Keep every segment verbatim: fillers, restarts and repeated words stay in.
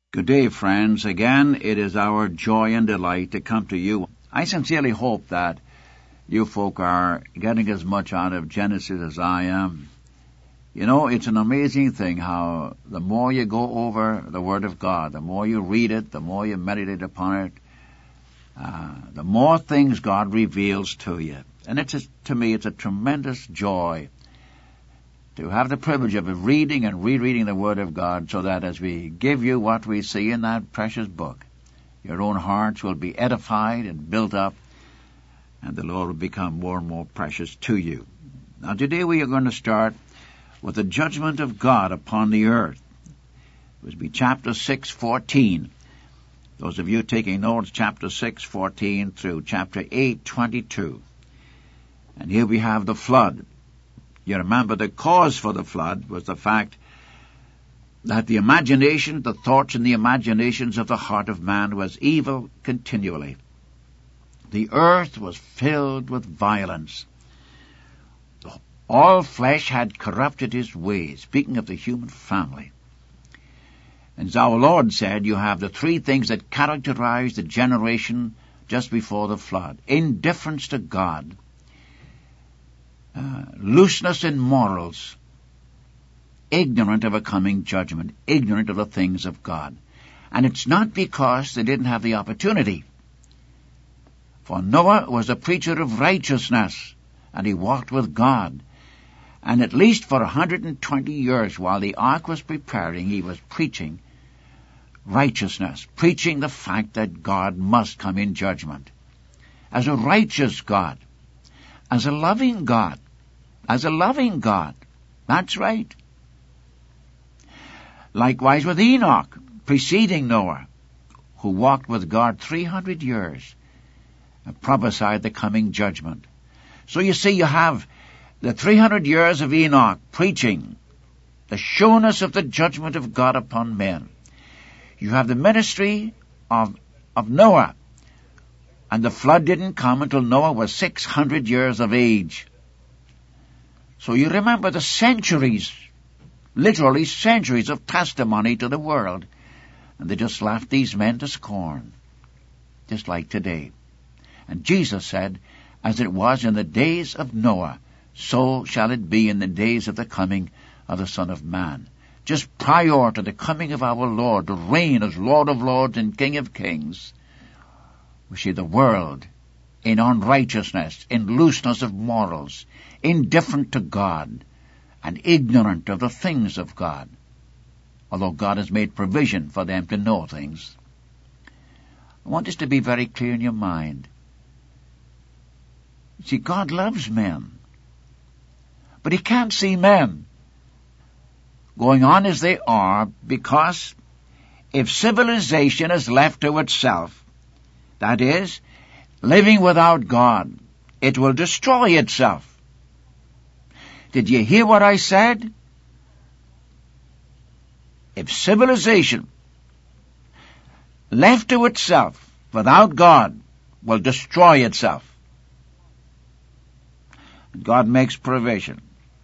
Good day, friends. Again, it is our joy and delight to come to you. I sincerely hope that you folk are getting as much out of Genesis as I am. You know, it's an amazing thing how the more you go over the Word of God, the more you read it, the more you meditate upon it, uh, the more things God reveals to you. And it's a, to me, it's a tremendous joy to have the privilege of reading and rereading the Word of God, so that as we give you what we see in that precious book, your own hearts will be edified and built up, and the Lord will become more and more precious to you. Now today we are going to start with the judgment of God upon the earth. It will be chapter six, fourteen. Those of you taking notes, chapter six, fourteen through chapter eight, twenty-two. And here we have the flood. You remember the cause for the flood was the fact that the imagination, the thoughts and the imaginations of the heart of man was evil continually. The earth was filled with violence. All flesh had corrupted his ways, speaking of the human family. And as our Lord said, you have the three things that characterize the generation just before the flood. Indifference to God. Uh, looseness in morals, ignorant of a coming judgment, ignorant of the things of God. And it's not because they didn't have the opportunity. For Noah was a preacher of righteousness, and he walked with God. And at least for one hundred twenty years while the ark was preparing, he was preaching righteousness, preaching the fact that God must come in judgment. As a righteous God, as a loving God, as a loving God. That's right. Likewise with Enoch, preceding Noah, who walked with God three hundred years and prophesied the coming judgment. So you see, you have the three hundred years of Enoch preaching the sureness of the judgment of God upon men. You have the ministry of, of Noah. And the flood didn't come until Noah was six hundred years of age. So you remember the centuries, literally centuries of testimony to the world. And they just laughed these men to scorn, just like today. And Jesus said, as it was in the days of Noah, so shall it be in the days of the coming of the Son of Man. Just prior to the coming of our Lord to reign as Lord of Lords and King of Kings, we see the world in unrighteousness, in looseness of morals, indifferent to God, and ignorant of the things of God, although God has made provision for them to know things. I want this to be very clear in your mind. See, God loves men, but He can't see men going on as they are, because if civilization is left to itself, that is, living without God, it will destroy itself. Did you hear what I said? If civilization left to itself without God will destroy itself, God makes provision.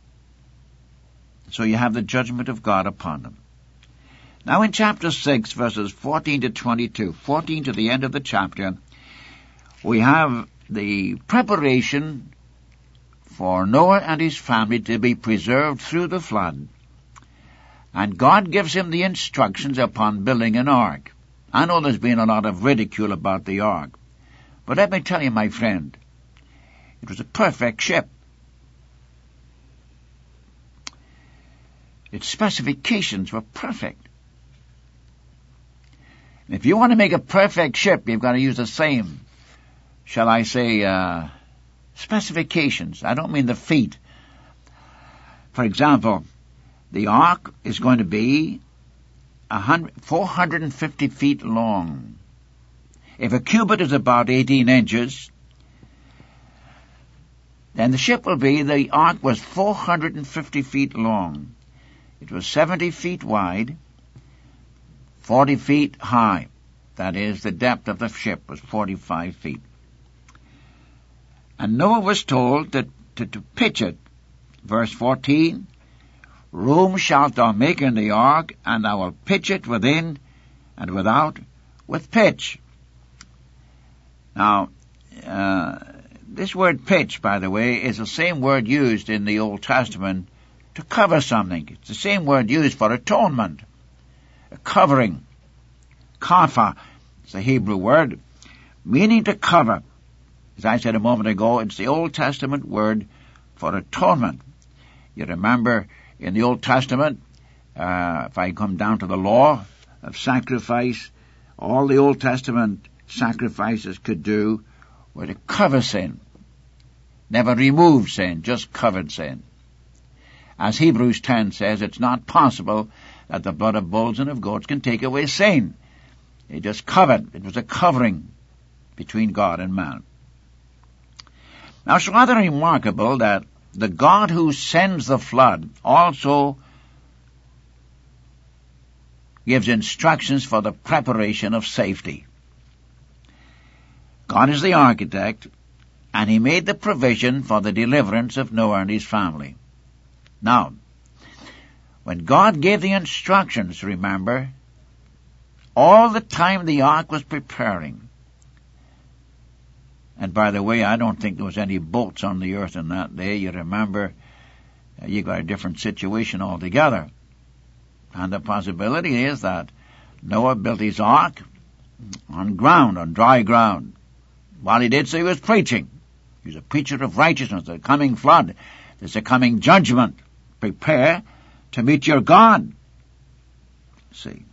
So you have the judgment of God upon them. Now in chapter six, verses fourteen to twenty-two, fourteen to the end of the chapter, we have the preparation for Noah and his family to be preserved through the flood. And God gives him the instructions upon building an ark. I know there's been a lot of ridicule about the ark, but let me tell you, my friend, it was a perfect ship. Its specifications were perfect. If you want to make a perfect ship, you've got to use the same, shall I say, uh, specifications. I don't mean the feet. For example, the ark is going to be four hundred fifty feet long. If a cubit is about eighteen inches, then the ship will be, the ark was four hundred fifty feet long. It was seventy feet wide, forty feet high. That is, the depth of the ship was forty-five feet. And Noah was told that to, to pitch it. Verse fourteen, room shalt thou make in the ark, and I will pitch it within and without with pitch. Now, uh, this word pitch, by the way, is the same word used in the Old Testament to cover something. It's the same word used for atonement, a covering. Kafa is the Hebrew word, meaning to cover. As I said a moment ago, it's the Old Testament word for atonement. You remember in the Old Testament, uh, if I come down to the law of sacrifice, all the Old Testament sacrifices could do were to cover sin. Never remove sin, just covered sin. As Hebrews ten says, it's not possible that the blood of bulls and of goats can take away sin. It just covered. It was a covering between God and man. Now it's rather remarkable that the God who sends the flood also gives instructions for the preparation of safety. God is the architect, and he made the provision for the deliverance of Noah and his family. Now, when God gave the instructions, remember, all the time the ark was preparing. And by the way, I don't think there was any boats on the earth in that day. You remember, uh, you got a different situation altogether. And the possibility is that Noah built his ark on ground, on dry ground. While he did so, he was preaching. He was a preacher of righteousness, the coming flood. There's a coming judgment. Prepare to meet your God. See.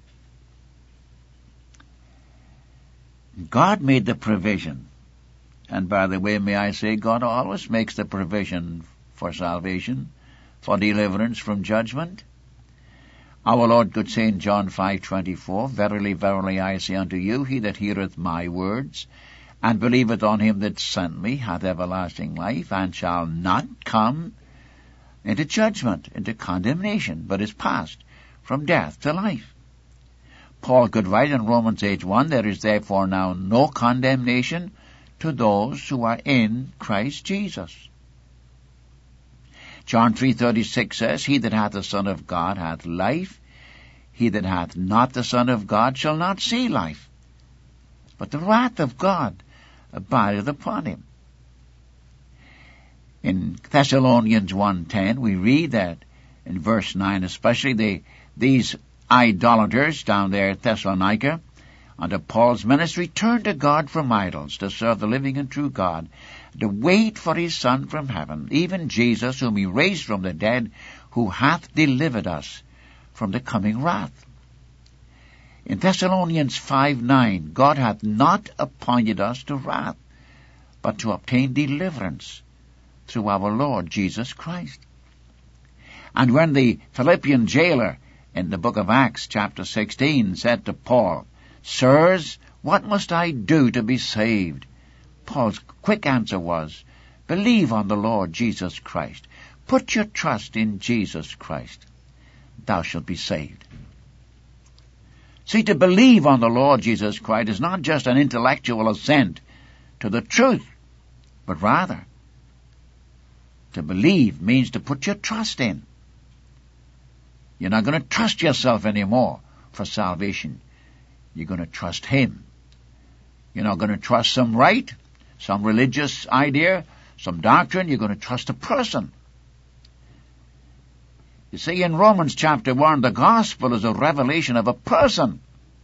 God made the provision. And by the way, may I say, God always makes the provision for salvation, for deliverance from judgment. Our Lord could say in John five twenty-four, Verily, verily, I say unto you, he that heareth my words, and believeth on him that sent me, hath everlasting life, and shall not come into judgment, into condemnation, but is passed from death to life. Paul could write in Romans eight one, There is therefore now no condemnation to those who are in Christ Jesus. John three thirty-six says, He that hath the Son of God hath life. He that hath not the Son of God shall not see life. But the wrath of God abideth upon him. In Thessalonians one ten, we read that in verse nine especially, they, these idolaters down there at Thessalonica, under Paul's ministry, turned to God from idols to serve the living and true God, to wait for his Son from heaven, even Jesus, whom he raised from the dead, who hath delivered us from the coming wrath. In Thessalonians five nine, God hath not appointed us to wrath, but to obtain deliverance through our Lord Jesus Christ. And when the Philippian jailer in the book of Acts chapter sixteen said to Paul, Sirs, what must I do to be saved? Paul's quick answer was, Believe on the Lord Jesus Christ. Put your trust in Jesus Christ. Thou shalt be saved. See, to believe on the Lord Jesus Christ is not just an intellectual assent to the truth, but rather, to believe means to put your trust in. You're not going to trust yourself anymore for salvation. You're going to trust Him. You're not going to trust some rite, some religious idea, some doctrine. You're going to trust a person. You see, in Romans chapter one, the gospel is a revelation of a person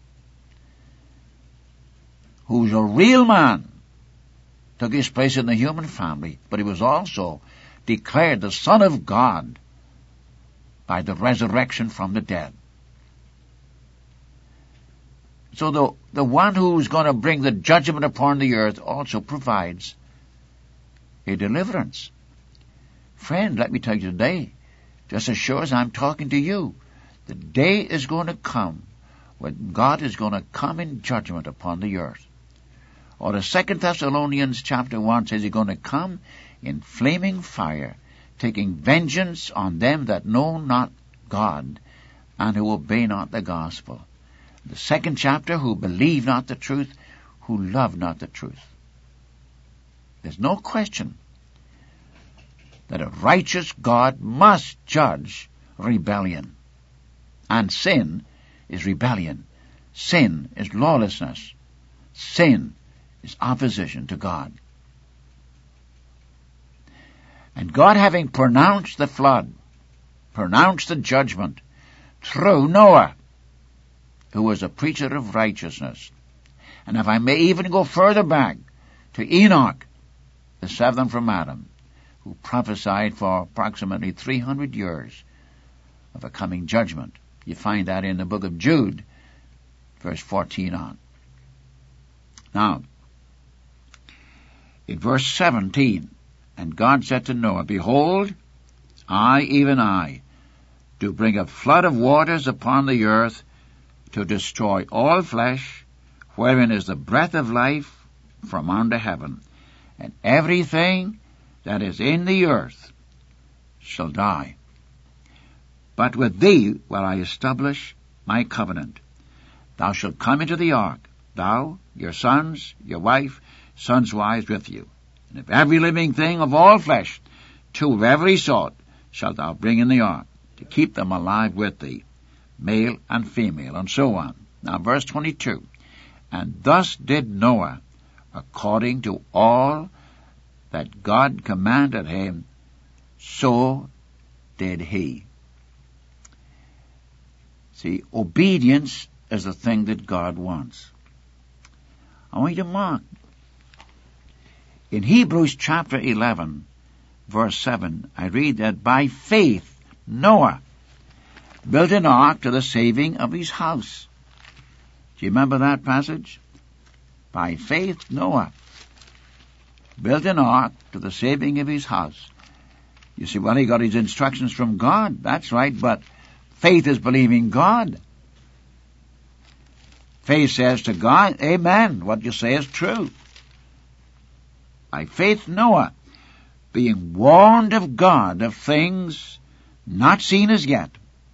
who's a real man, took his place in the human family, but he was also declared the Son of God by the resurrection from the dead. So the, the one who's going to bring the judgment upon the earth also provides a deliverance. Friend, let me tell you today, just as sure as I'm talking to you, the day is going to come when God is going to come in judgment upon the earth. Or as Second Thessalonians chapter one says, He's going to come in flaming fire, taking vengeance on them that know not God and who obey not the gospel. The second chapter, who believe not the truth, who love not the truth. There's no question that a righteous God must judge rebellion. And sin is rebellion. Sin is lawlessness. Sin is opposition to God. And God, having pronounced the flood, pronounced the judgment through Noah, who was a preacher of righteousness. And if I may even go further back to Enoch, the seventh from Adam, who prophesied for approximately three hundred years of a coming judgment. You find that in the book of Jude, verse fourteen on. Now, in verse seventeen, and God said to Noah, Behold, I, even I, do bring a flood of waters upon the earth to destroy all flesh, wherein is the breath of life from under heaven, and everything that is in the earth shall die. But with thee will I establish my covenant. Thou shalt come into the ark, thou, your sons, your wife, sons' wives with you. And of every living thing of all flesh, two of every sort, shalt thou bring in the ark, to keep them alive with thee, male and female, and so on. Now verse twenty-two. And thus did Noah, according to all that God commanded him, so did he. See, obedience is the thing that God wants. I want you to mark. In Hebrews chapter eleven, verse seven, I read that by faith Noah built an ark to the saving of his house. Do you remember that passage? By faith Noah built an ark to the saving of his house. You see, well, he got his instructions from God. That's right, but faith is believing God. Faith says to God, Amen, what you say is true. By faith Noah, being warned of God of things not seen as yet,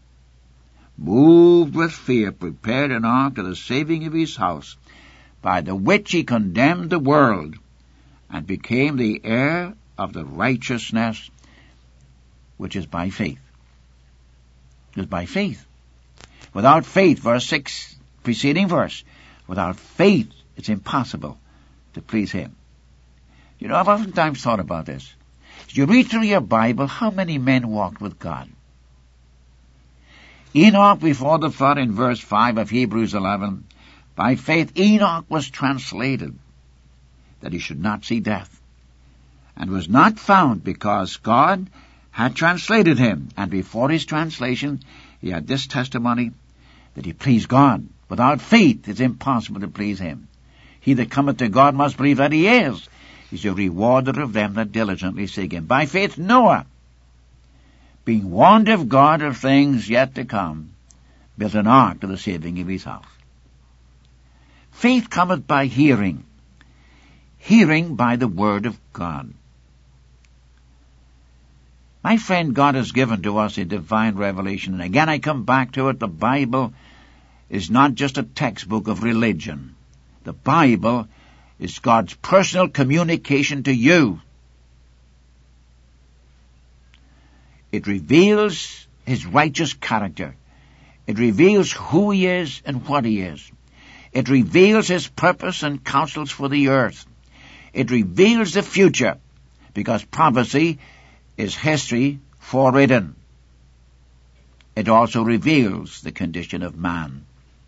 moved with fear, prepared an ark to the saving of his house, by the which he condemned the world, and became the heir of the righteousness which is by faith. It is by faith. Without faith, verse six, preceding verse, without faith it's impossible to please him. You know, I've oftentimes thought about this. As you read through your Bible, how many men walked with God? Enoch before the flood, in verse five of Hebrews eleven, by faith Enoch was translated, that he should not see death, and was not found, because God had translated him. And before his translation, he had this testimony, that he pleased God. Without faith it's impossible to please him. He that cometh to God must believe that he is. He's a rewarder of them that diligently seek him. By faith Noah, being warned of God of things yet to come, built an ark to the saving of his house. Faith cometh by hearing, hearing by the word of God. My friend, God has given to us a divine revelation, and again I come back to it. The Bible is not just a textbook of religion. The Bible is God's personal communication to you. It reveals his righteous character. It reveals who he is and what he is. It reveals his purpose and counsels for the earth. It reveals the future, because prophecy is history forewritten. It also reveals the condition of man.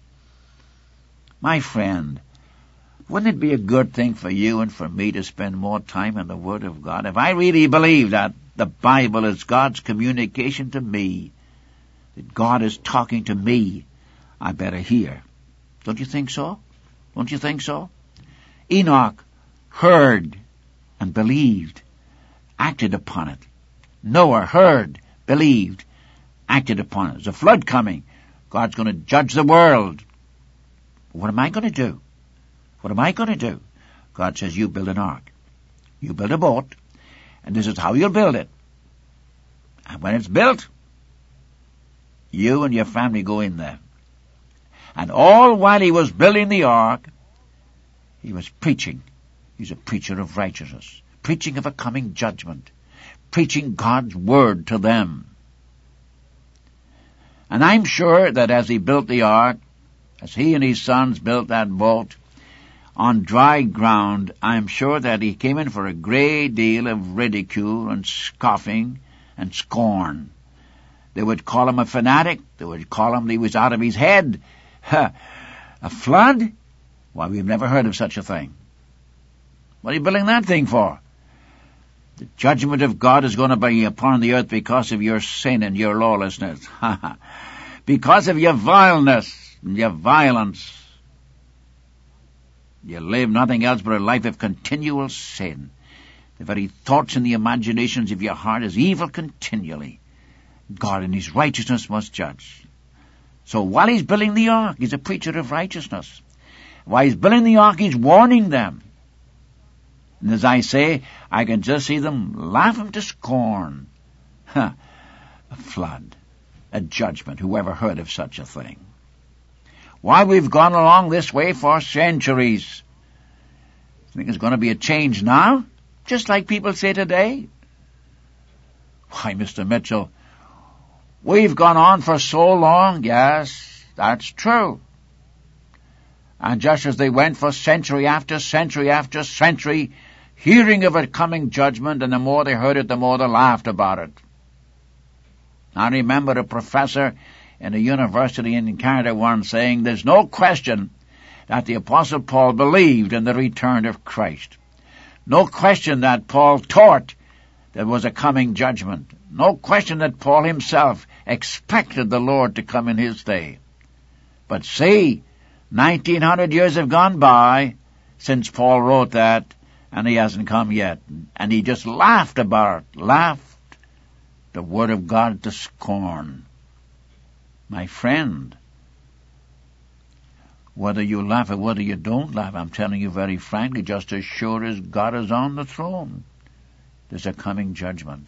My friend, wouldn't it be a good thing for you and for me to spend more time in the Word of God? If I really believe that the Bible is God's communication to me, that God is talking to me, I better hear. Don't you think so? Don't you think so? Enoch heard and believed, acted upon it. Noah heard, believed, acted upon it. There's a flood coming. God's going to judge the world. What am I going to do? What am I going to do? God says, you build an ark. You build a boat, and this is how you'll build it. And when it's built, you and your family go in there. And all while he was building the ark, he was preaching. He's a preacher of righteousness, preaching of a coming judgment, preaching God's word to them. And I'm sure that as he built the ark, as he and his sons built that boat on dry ground, I'm sure that he came in for a great deal of ridicule and scoffing and scorn. They would call him a fanatic. They would call him that he was out of his head. A flood? Why, we've never heard of such a thing. What are you building that thing for? The judgment of God is going to be upon the earth because of your sin and your lawlessness. Because of your vileness and your violence. You live nothing else but a life of continual sin. The very thoughts and the imaginations of your heart is evil continually. God in his righteousness must judge. So while he's building the ark, he's a preacher of righteousness. While he's building the ark, he's warning them. And as I say, I can just see them laugh him to scorn. Huh. A flood, a judgment, whoever heard of such a thing? Why, we've gone along this way for centuries. Think there's going to be a change now? Just like people say today. Why, Mister Mitchell, we've gone on for so long. Yes, that's true. And just as they went for century after century after century, hearing of a coming judgment, and the more they heard it, the more they laughed about it. I remember a professor in a university in Canada once saying, there's no question that the Apostle Paul believed in the return of Christ. No question that Paul taught there was a coming judgment. No question that Paul himself expected the Lord to come in his day. But see, nineteen hundred years have gone by since Paul wrote that, and he hasn't come yet. And he just laughed about it, laughed the word of God to scorn. My friend, whether you laugh or whether you don't laugh, I'm telling you very frankly, just as sure as God is on the throne, there's a coming judgment.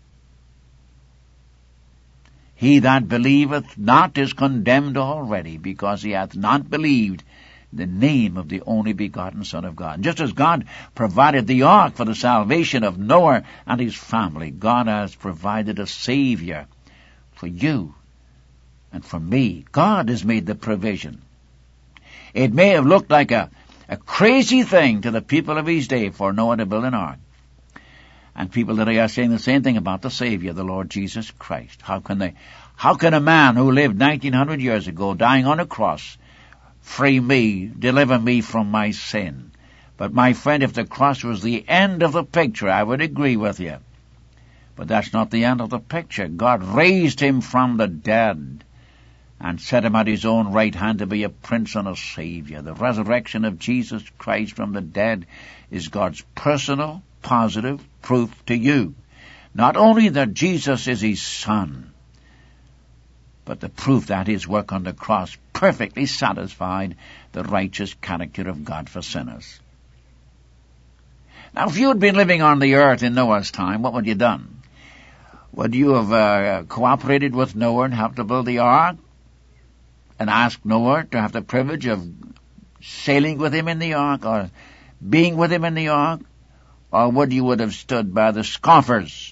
He that believeth not is condemned already, because he hath not believed the name of the only begotten Son of God. And just as God provided the ark for the salvation of Noah and his family, God has provided a Savior for you and for me. God has made the provision. It may have looked like a, a crazy thing to the people of his day for Noah to build an ark. And people today are saying the same thing about the Savior, the Lord Jesus Christ. How can they, how can a man who lived nineteen hundred years ago, dying on a cross, free me, deliver me from my sin? But my friend, if the cross was the end of the picture, I would agree with you. But that's not the end of the picture. God raised him from the dead and set him at his own right hand to be a prince and a savior. The resurrection of Jesus Christ from the dead is God's personal, positive proof to you. Not only that Jesus is his Son, but the proof that his work on the cross perfectly satisfied the righteous character of God for sinners. Now, if you had been living on the earth in Noah's time, what would you have done? Would you have uh, cooperated with Noah and have to build the ark? And ask Noah to have the privilege of sailing with him in the ark, or being with him in the ark? Or would you would have stood by the scoffers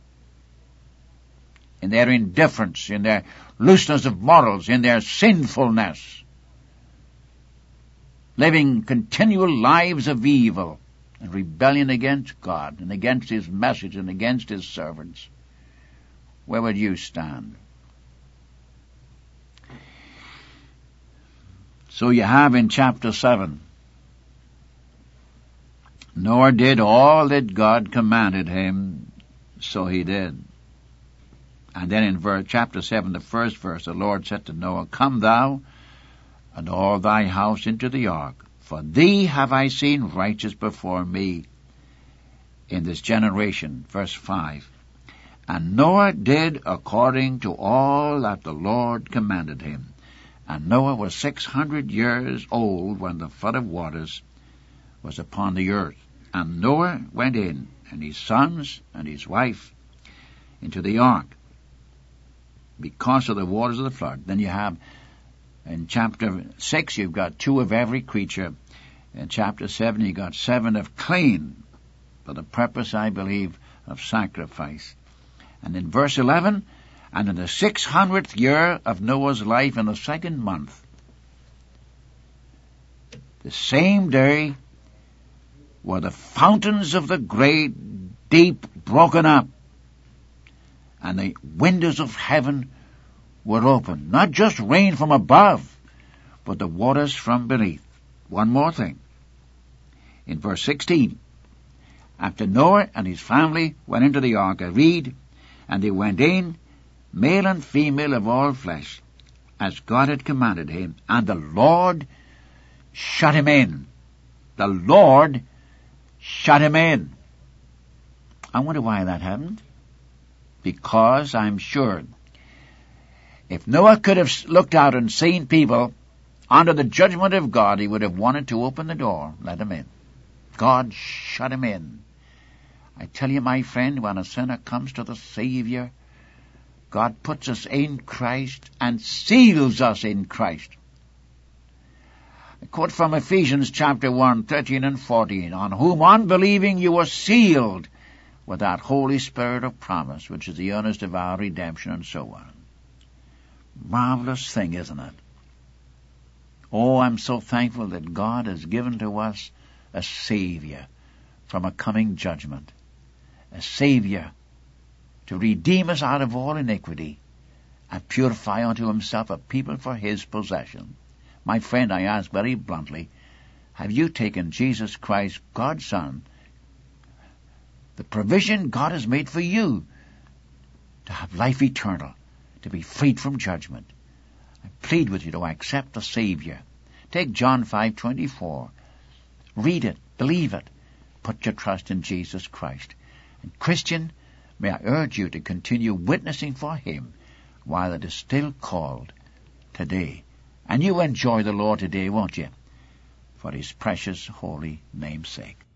in their indifference, in their looseness of morals, in their sinfulness, living continual lives of evil and rebellion against God and against his message and against his servants? Where would you stand? So you have in chapter seven, Noah did all that God commanded him, so he did. And then in verse, chapter seven, the first verse, the Lord said to Noah, Come thou and all thy house into the ark, for thee have I seen righteous before me in this generation. Verse five. And Noah did according to all that the Lord commanded him. And Noah was six hundred years old when the flood of waters was upon the earth. And Noah went in, and his sons and his wife, into the ark, because of the waters of the flood. Then you have, in chapter six, you've got two of every creature. In chapter seven, you got seven of clean, for the purpose, I believe, of sacrifice. And in verse eleven, and in the six hundredth year of Noah's life, in the second month, The same day were the fountains of the great deep broken up, and the windows of heaven were opened. Not just rain from above, but the waters from beneath. One more thing. In verse sixteen, after Noah and his family went into the ark, I read, and they went in, male and female of all flesh, as God had commanded him, and the Lord shut him in. The Lord shut him in. I wonder why that happened. Because I'm sure if Noah could have looked out and seen people under the judgment of God, he would have wanted to open the door, let them in. God shut him in. I tell you, my friend, when a sinner comes to the Savior, God puts us in Christ and seals us in Christ. I quote from Ephesians chapter one, thirteen and fourteen, on whom unbelieving you were sealed with that Holy Spirit of promise, which is the earnest of our redemption, and so on. Marvelous thing, isn't it? Oh, I'm so thankful that God has given to us a Savior from a coming judgment. A Savior to redeem us out of all iniquity and purify unto himself a people for his possession. My friend, I ask very bluntly, have you taken Jesus Christ, God's Son, the provision God has made for you to have life eternal, to be freed from judgment? I plead with you to accept the Savior. Take John five twenty-four. Read it, believe it, put your trust in Jesus Christ. And Christian, may I urge you to continue witnessing for him while it is still called today. And you enjoy the Lord today, won't you? For his precious holy name's sake.